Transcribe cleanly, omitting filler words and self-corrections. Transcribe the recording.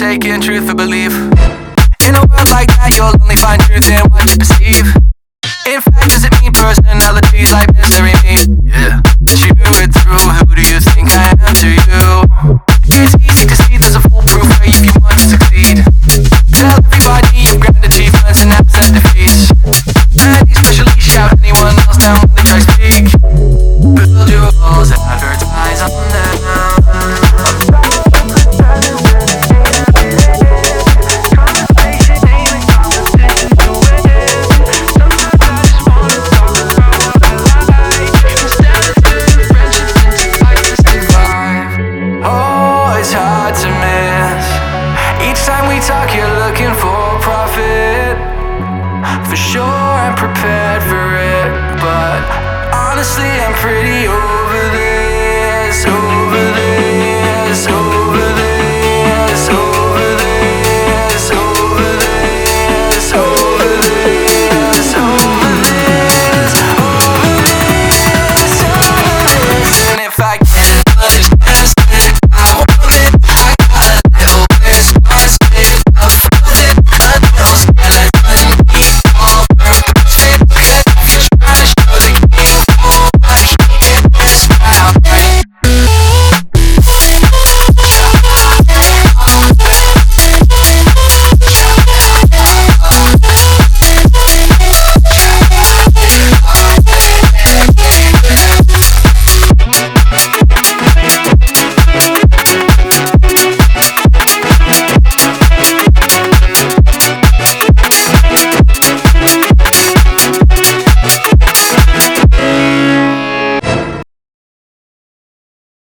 mistaken truth for belief. In a world like that, you'll only find truth in what you perceive. In fact, does it mean personalities like mystery me? Yeah. Chew it through, who do you think I am to you? It's easy to see there's a foolproof way if you want to succeed. Tell everybody you've grand achievements and absent defeats. And especially shout anyone else down when they try to speak. Build your walls and advertise on them. Talk, you're looking for profit. For sure I'm prepared for it, but honestly I'm pretty old.